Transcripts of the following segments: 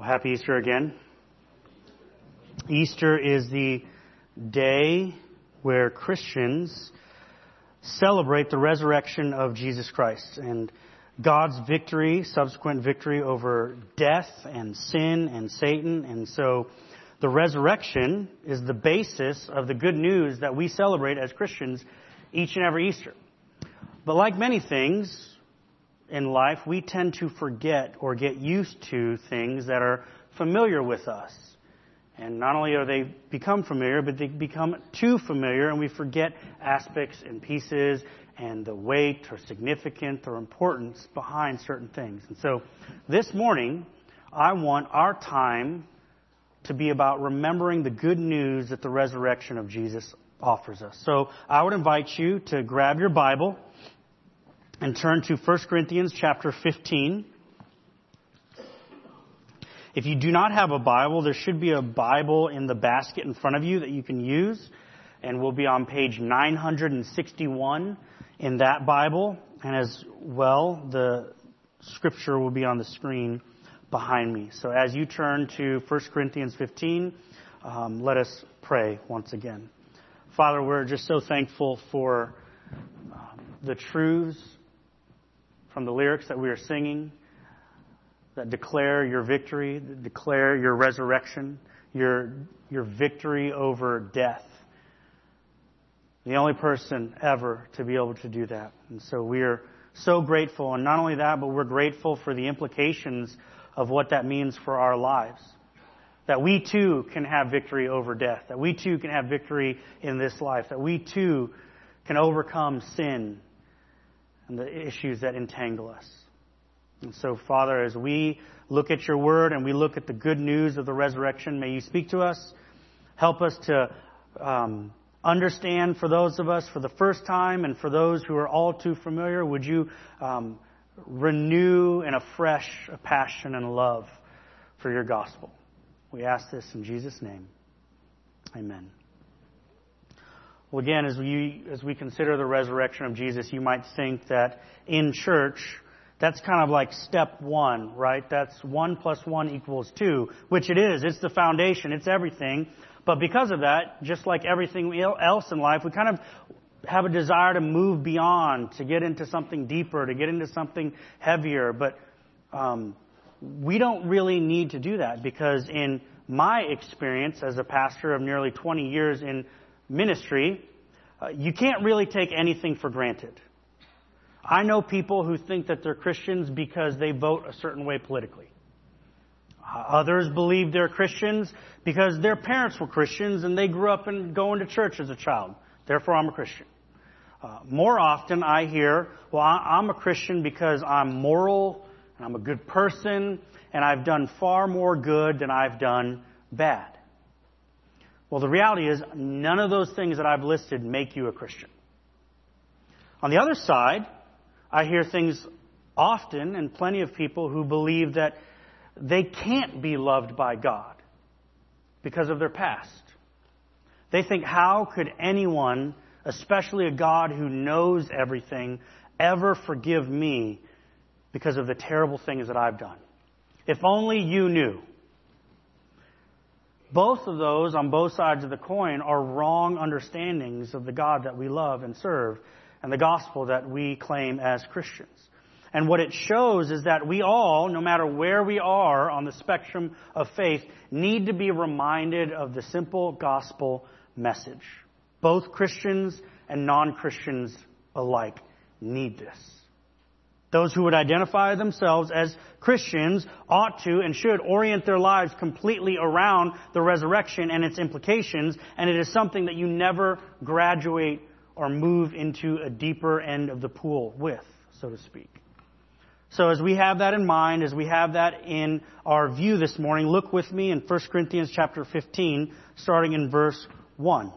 Well, happy Easter again. Easter is the day where Christians celebrate the resurrection of Jesus Christ and God's victory, subsequent victory over death and sin and Satan. And so the resurrection is the basis of the good news that we celebrate as Christians each and every Easter. But like many things in life, we tend to forget or get used to things that are familiar with us. And not only are they become familiar, but they become too familiar, and we forget aspects and pieces and the weight or significance or importance behind certain things. And so this morning, I want our time to be about remembering the good news that the resurrection of Jesus offers us. So I would invite you to grab your Bible and turn to 1 Corinthians chapter 15. If you do not have a Bible, there should be a Bible in the basket in front of you that you can use. And we'll be on page 961 in that Bible. And as well, the scripture will be on the screen behind me. So as you turn to 1 Corinthians 15, let us pray once again. Father, we're just so thankful for the truths from the lyrics that we are singing that declare your victory, that declare your resurrection, your victory over death. The only person ever to be able to do that. And so we are so grateful. And not only that, but we're grateful for the implications of what that means for our lives. That we too can have victory over death. That we too can have victory in this life. That we too can overcome sin and the issues that entangle us. And so, Father, as we look at your word and we look at the good news of the resurrection, may you speak to us. Help us to understand for those of us for the first time and for those who are all too familiar. Would you renew and afresh a passion and love for your gospel? We ask this in Jesus' name. Amen. Well, again, as we consider the resurrection of Jesus, you might think that in church, that's kind of like step one, right? That's 1 + 1 = 2, which it is. It's the foundation. It's everything. But because of that, just like everything else in life, we kind of have a desire to move beyond, to get into something deeper, to get into something heavier. But we don't really need to do that, because in my experience as a pastor of nearly 20 years in ministry, you can't really take anything for granted. I know people who think that they're Christians because they vote a certain way politically. Others believe they're Christians because their parents were Christians and they grew up and going to church as a child. Therefore, I'm a Christian. More often I hear, well, I'm a Christian because I'm moral and I'm a good person and I've done far more good than I've done bad. Well, the reality is none of those things that I've listed make you a Christian. On the other side, I hear things often, and plenty of people who believe that they can't be loved by God because of their past. They think, how could anyone, especially a God who knows everything, ever forgive me because of the terrible things that I've done? If only you knew. Both of those, on both sides of the coin, are wrong understandings of the God that we love and serve and the gospel that we claim as Christians. And what it shows is that we all, no matter where we are on the spectrum of faith, need to be reminded of the simple gospel message. Both Christians and non-Christians alike need this. Those who would identify themselves as Christians ought to and should orient their lives completely around the resurrection and its implications, and it is something that you never graduate or move into a deeper end of the pool with, so to speak. So as we have that in mind, as we have that in our view this morning, look with me in 1 Corinthians chapter 15, starting in verse 1.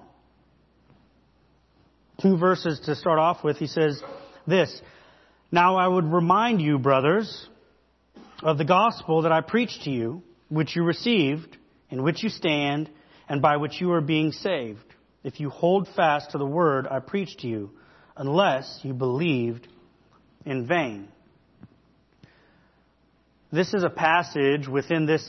2 verses to start off with. He says this, "Now I would remind you, brothers, of the gospel that I preached to you, which you received, in which you stand, and by which you are being saved, if you hold fast to the word I preached to you, unless you believed in vain." This is a passage within this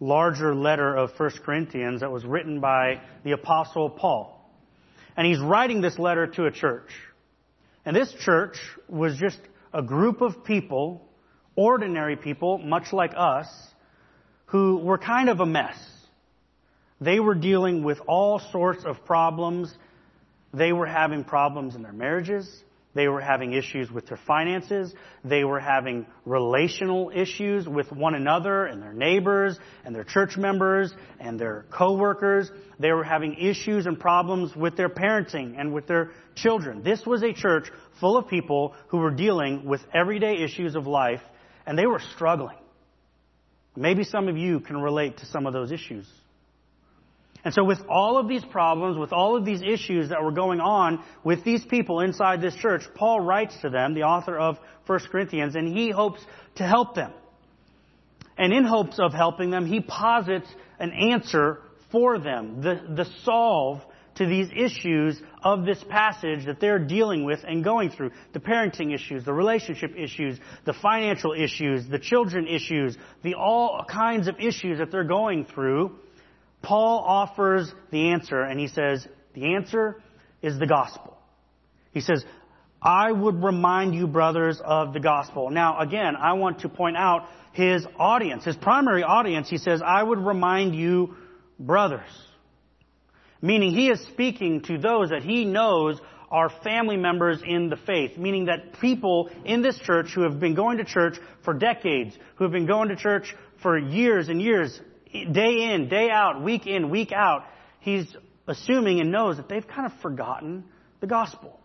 larger letter of 1 Corinthians that was written by the Apostle Paul. And he's writing this letter to a church. And this church was just a group of people, ordinary people, much like us, who were kind of a mess. They were dealing with all sorts of problems. They were having problems in their marriages. They were having issues with their finances. They were having relational issues with one another and their neighbors and their church members and their co-workers. They were having issues and problems with their parenting and with their children. This was a church full of people who were dealing with everyday issues of life, and they were struggling. Maybe some of you can relate to some of those issues. And so with all of these problems, with all of these issues that were going on with these people inside this church, Paul writes to them, the author of 1 Corinthians, and he hopes to help them. And in hopes of helping them, he posits an answer for them, the solve to these issues of this passage that they're dealing with and going through. The parenting issues, the relationship issues, the financial issues, the children issues, the all kinds of issues that they're going through. Paul offers the answer, and he says, the answer is the gospel. He says, I would remind you, brothers, of the gospel. Now, again, I want to point out his audience, his primary audience. He says, I would remind you, brothers. Meaning he is speaking to those that he knows are family members in the faith. Meaning that people in this church who have been going to church for decades, who have been going to church for years and years, day in, day out, week in, week out, he's assuming and knows that they've kind of forgotten the gospel.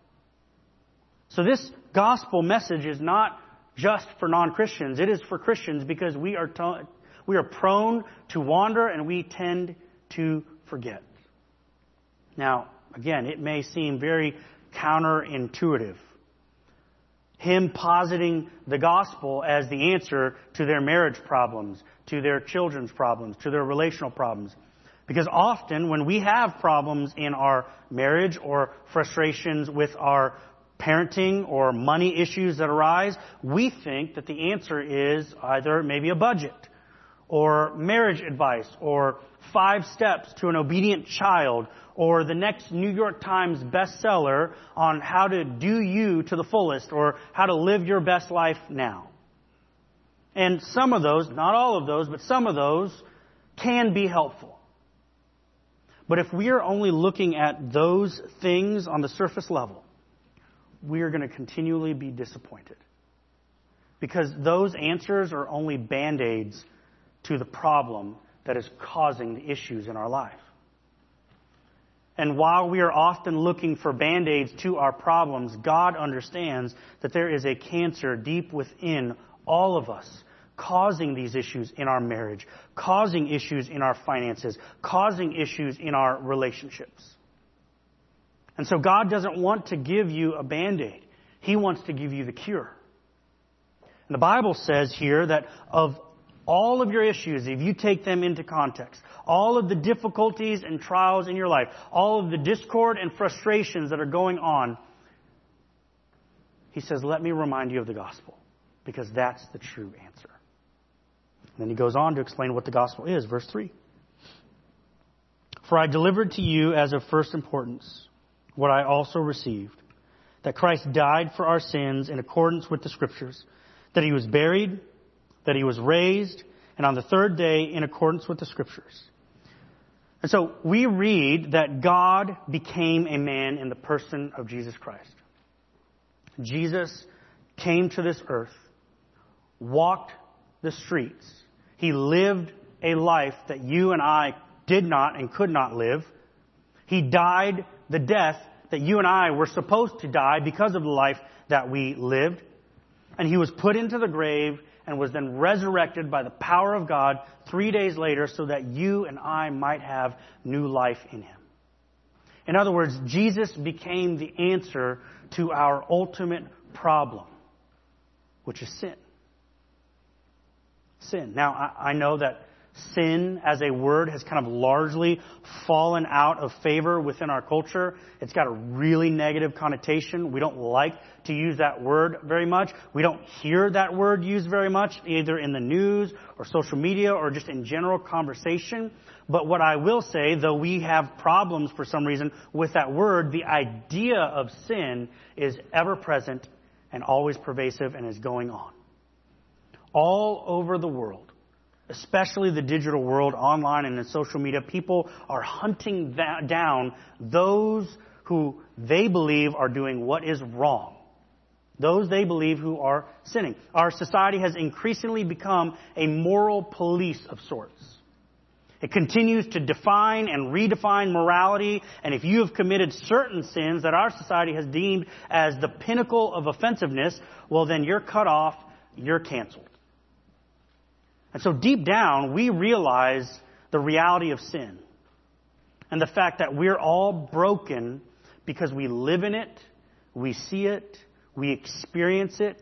So this gospel message is not just for non-Christians. It is for Christians because we are prone to wander and we tend to forget. Now, again, it may seem very counterintuitive. Him positing the gospel as the answer to their marriage problems, to their children's problems, to their relational problems. Because often when we have problems in our marriage or frustrations with our parenting or money issues that arise, we think that the answer is either maybe a budget or marriage advice or 5 steps to an obedient child or the next New York Times bestseller on how to do you to the fullest or how to live your best life now. And some of those, not all of those, but some of those can be helpful. But if we are only looking at those things on the surface level, we are going to continually be disappointed. Because those answers are only band-aids to the problem that is causing the issues in our life. And while we are often looking for band-aids to our problems, God understands that there is a cancer deep within all of us, causing these issues in our marriage, causing issues in our finances, causing issues in our relationships. And so God doesn't want to give you a band-aid. He wants to give you the cure. And the Bible says here that of all of your issues, if you take them into context, all of the difficulties and trials in your life, all of the discord and frustrations that are going on, he says, let me remind you of the gospel, because that's the true answer. And then he goes on to explain what the gospel is. Verse 3. For I delivered to you as of first importance what I also received, that Christ died for our sins in accordance with the Scriptures, that he was buried, that he was raised, and on the third day in accordance with the Scriptures. And so we read that God became a man in the person of Jesus Christ. Jesus came to this earth, walked the streets. He lived a life that you and I did not and could not live. He died the death that you and I were supposed to die because of the life that we lived. And he was put into the grave and was then resurrected by the power of God 3 days later so that you and I might have new life in him. In other words, Jesus became the answer to our ultimate problem, which is sin. Sin. Now, I know that sin as a word has kind of largely fallen out of favor within our culture. It's got a really negative connotation. We don't like to use that word very much. We don't hear that word used very much, either in the news or social media or just in general conversation. But what I will say, though we have problems for some reason with that word, the idea of sin is ever present and always pervasive and is going on. All over the world, especially the digital world, online and in social media, people are hunting down those who they believe are doing what is wrong. Those they believe who are sinning. Our society has increasingly become a moral police of sorts. It continues to define and redefine morality, and if you have committed certain sins that our society has deemed as the pinnacle of offensiveness, well then you're cut off, you're canceled. And so deep down, we realize the reality of sin and the fact that we're all broken because we live in it, we see it, we experience it.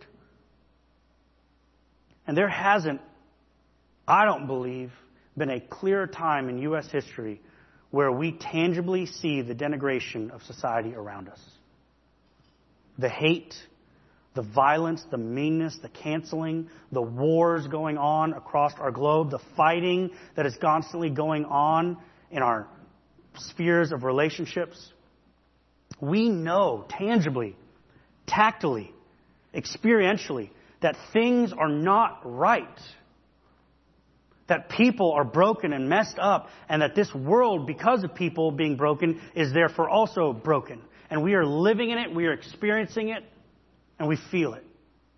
And there hasn't, I don't believe, been a clearer time in U.S. history where we tangibly see the denigration of society around us. The hate, the violence, the meanness, the canceling, the wars going on across our globe, the fighting that is constantly going on in our spheres of relationships. We know tangibly, tactily, experientially, that things are not right. That people are broken and messed up, and that this world, because of people being broken, is therefore also broken. And we are living in it, we are experiencing it, and we feel it.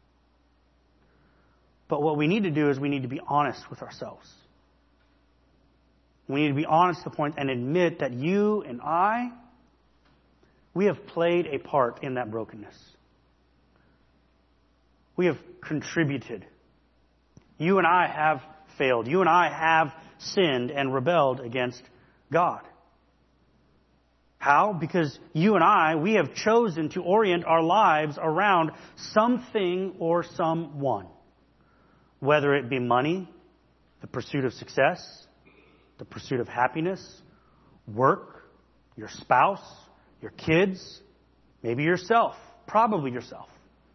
But what we need to do is we need to be honest with ourselves. We need to be honest to the point and admit that you and I, we have played a part in that brokenness. We have contributed. You and I have failed. You and I have sinned and rebelled against God. How? Because you and I, we have chosen to orient our lives around something or someone. Whether it be money, the pursuit of success, the pursuit of happiness, work, your spouse, your kids, maybe yourself, probably yourself.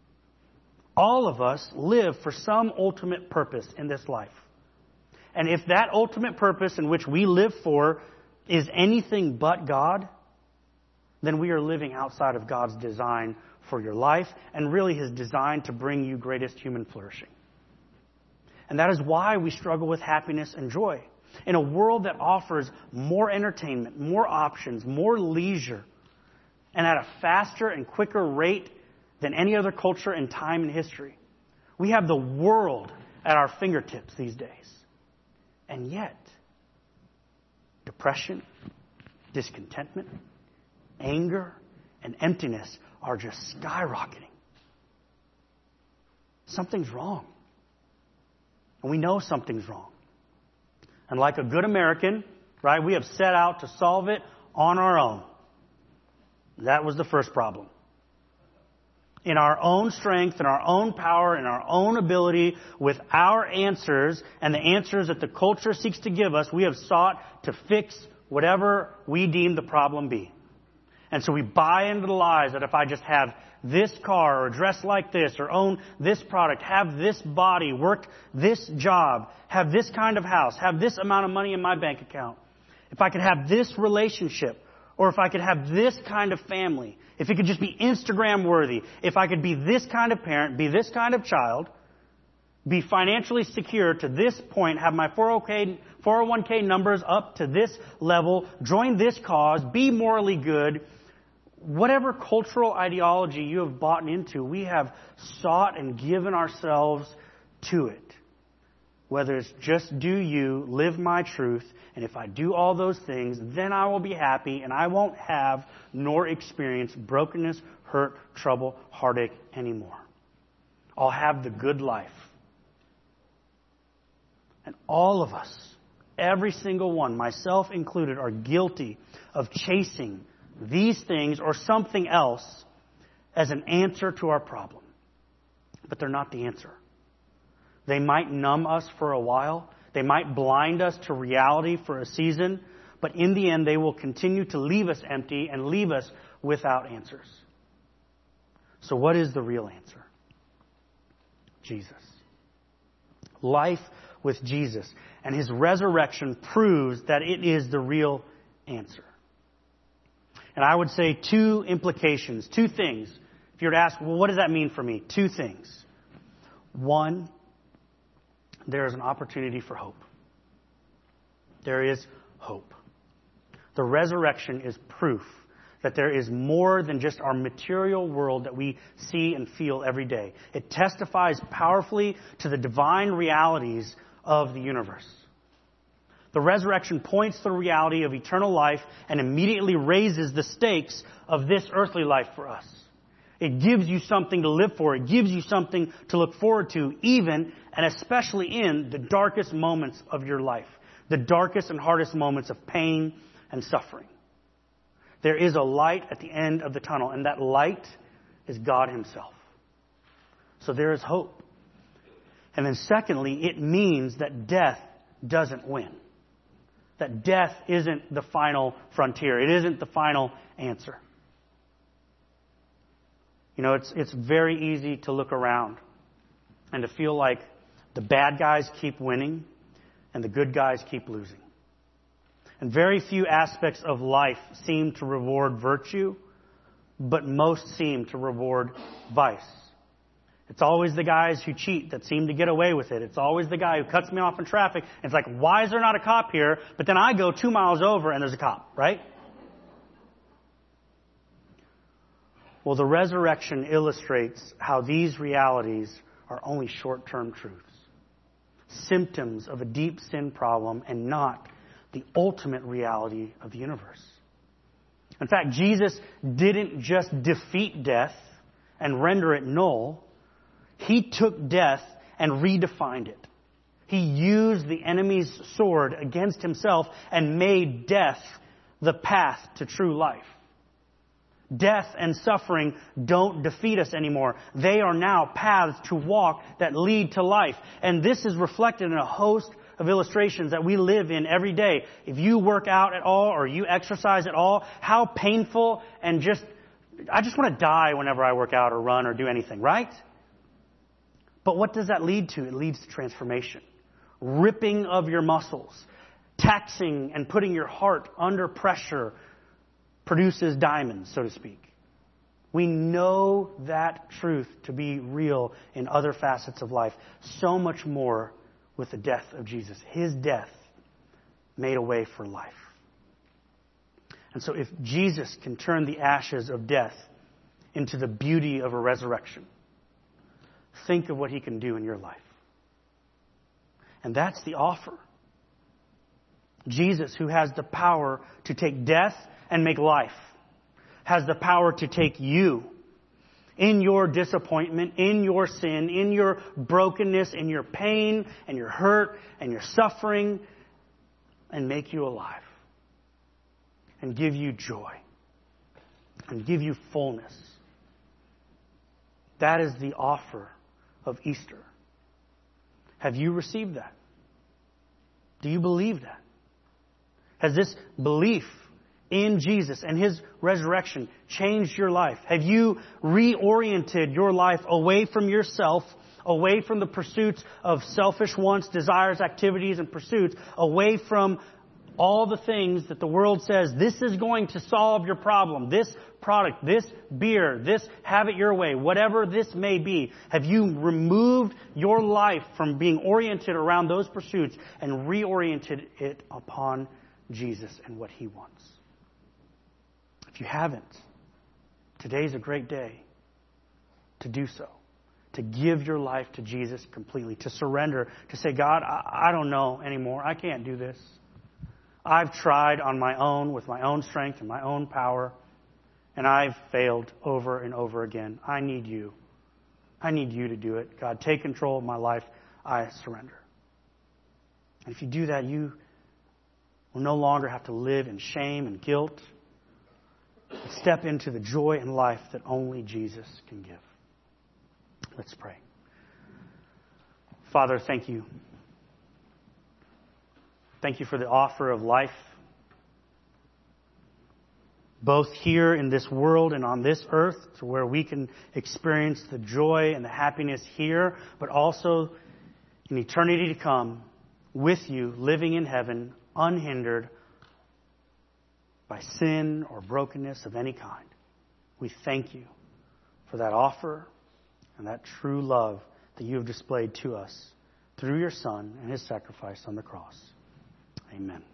All of us live for some ultimate purpose in this life. And if that ultimate purpose in which we live for is anything but God, then we are living outside of God's design for your life and really His design to bring you greatest human flourishing. And that is why we struggle with happiness and joy. In a world that offers more entertainment, more options, more leisure, and at a faster and quicker rate than any other culture in time and history. We have the world at our fingertips these days. And yet, depression, discontentment, anger, and emptiness are just skyrocketing. Something's wrong. And we know something's wrong. And like a good American, right, we have set out to solve it on our own. That was the first problem. In our own strength, in our own power, in our own ability, with our answers and the answers that the culture seeks to give us, we have sought to fix whatever we deem the problem be. And so we buy into the lies that if I just have this car or dress like this or own this product, have this body, work this job, have this kind of house, have this amount of money in my bank account, if I could have this relationship, or if I could have this kind of family, if it could just be Instagram worthy, if I could be this kind of parent, be this kind of child, be financially secure to this point, have my 401k numbers up to this level, join this cause, be morally good, whatever cultural ideology you have bought into, we have sought and given ourselves to it. Whether it's just do you, live my truth, and if I do all those things, then I will be happy and I won't have nor experience brokenness, hurt, trouble, heartache anymore. I'll have the good life. And all of us, every single one, myself included, are guilty of chasing these things or something else as an answer to our problem. But they're not the answer. They might numb us for a while. They might blind us to reality for a season, but in the end, they will continue to leave us empty and leave us without answers. So what is the real answer? Jesus. Life with Jesus and His resurrection proves that it is the real answer. And I would say two implications, two things. If you were to ask, well, what does that mean for me? Two things. One, there is an opportunity for hope. There is hope. The resurrection is proof that there is more than just our material world that we see and feel every day. It testifies powerfully to the divine realities of the universe. The resurrection points to the reality of eternal life and immediately raises the stakes of this earthly life for us. It gives you something to live for. It gives you something to look forward to, even and especially in the darkest moments of your life, the darkest and hardest moments of pain and suffering. There is a light at the end of the tunnel, and that light is God Himself. So there is hope. And then secondly, it means that death doesn't win. That death isn't the final frontier. It isn't the final answer. You know, it's very easy to look around and to feel like the bad guys keep winning and the good guys keep losing. And very few aspects of life seem to reward virtue, but most seem to reward vice. It's always the guys who cheat that seem to get away with it. It's always the guy who cuts me off in traffic. And it's like, why is there not a cop here? But then I go 2 miles over and there's a cop, right? Well, the resurrection illustrates how these realities are only short-term truths. Symptoms of a deep sin problem and not the ultimate reality of the universe. In fact, Jesus didn't just defeat death and render it null. He took death and redefined it. He used the enemy's sword against Himself and made death the path to true life. Death and suffering don't defeat us anymore. They are now paths to walk that lead to life. And this is reflected in a host of illustrations that we live in every day. If you work out at all or you exercise at all, how painful and I just want to die whenever I work out or run or do anything, right? But what does that lead to? It leads to transformation. Ripping of your muscles. Taxing and putting your heart under pressure produces diamonds, so to speak. We know that truth to be real in other facets of life. So much more with the death of Jesus. His death made a way for life. And so if Jesus can turn the ashes of death into the beauty of a resurrection, think of what He can do in your life. And that's the offer. Jesus, who has the power to take death and make life, has the power to take you in your disappointment, in your sin, in your brokenness, in your pain and your hurt and your suffering, and make you alive and give you joy and give you fullness. That is the offer of Easter. Have you received that? Do you believe that? Has this belief in Jesus and His resurrection changed your life? Have you reoriented your life away from yourself, away from the pursuits of selfish wants, desires, activities, and pursuits, away from all the things that the world says, this is going to solve your problem, this product, this beer, this have it your way, whatever this may be? Have you removed your life from being oriented around those pursuits and reoriented it upon Jesus and what He wants? If you haven't, today's a great day to do so. To give your life to Jesus completely. To surrender. To say, God, I don't know anymore. I can't do this. I've tried on my own with my own strength and my own power. And I've failed over and over again. I need You. I need You to do it. God, take control of my life. I surrender. And if you do that, you will no longer have to live in shame and guilt. Step into the joy and life that only Jesus can give. Let's pray. Father, thank You Thank you for the offer of life, both here in this world and on this earth, to where we can experience the joy and the happiness here, but also in eternity to come with you, living in heaven, unhindered by sin or brokenness of any kind. We thank you for that offer and that true love that you have displayed to us through your Son and His sacrifice on the cross. Amen.